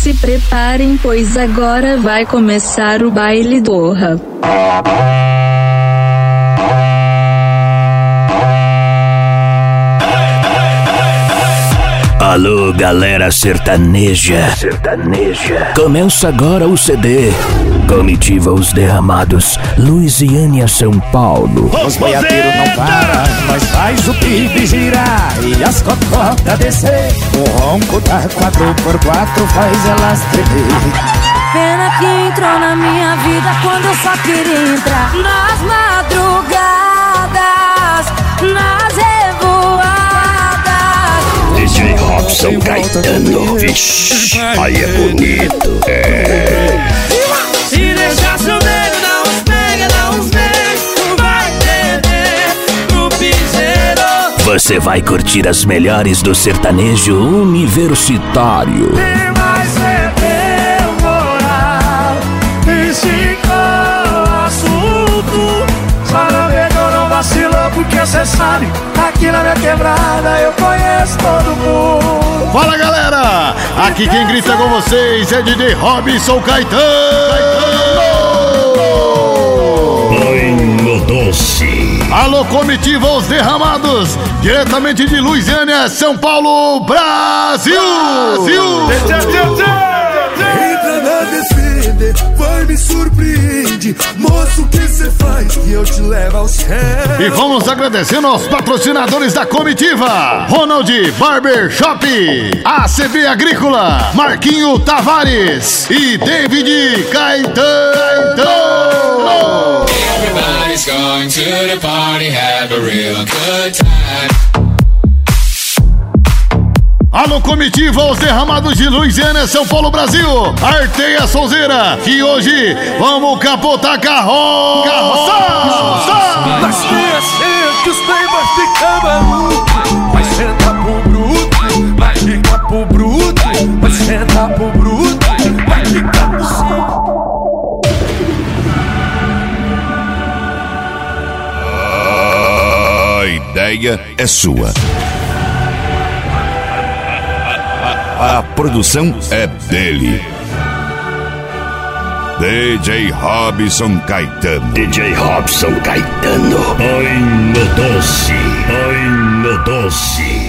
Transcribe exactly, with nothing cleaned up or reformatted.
Se preparem, pois agora vai começar o baile Dorra. Alô, galera sertaneja. Sertaneja. Começa agora o C D Comitiva Os Derramados, Luisiânia, São Paulo. Os boiadeiros não param, nós faz o pibe girar e as cocotas descer. O ronco da quatro por quatro faz elas tremer. Pena que entrou na minha vida quando eu só queria entrar nas madrugadas, nas revoadas. D J Robson Caetano, vixe, aí é bonito. É. Se deixar seu dedo, dá uns pega, dá uns beijos, vai perder pro piseiro. Você vai curtir as melhores do sertanejo universitário. E mais perdeu moral, e ficou assunto. Só não pegou, não vacilou, porque cê sabe, aqui na minha quebrada eu conheço todo mundo. Fala, galera, aqui quem grita com vocês é D J Robson Caetano. Banho doce. Alô, Comitiva Os Derramados, diretamente de Luisiânia, São Paulo, Brasil. Brasil. Entra na descida, vai me surpreende. Moço, o que cê faz que eu te levo ao céu? E vamos agradecendo aos patrocinadores da comitiva: Ronald Barber Shop, A C B Agrícola, Marquinho Tavares e David Caetano. Everybody's going to the party, have a real good time. Alô, Comitiva Os Derramados de Luisiânia, São Paulo, Brasil. Arteia Sonzeira, que hoje vamos capotar carro. Carroça! Nas minhas centros bem vai ficar maluco. Vai sentar pro bruto, vai ficar pro bruto. Vai sentar pro bruto, vai ficar pro sim. A ideia é sua. A produção é dele. D J Robson Caetano. D J Robson Caetano. Banho doce. Banho doce.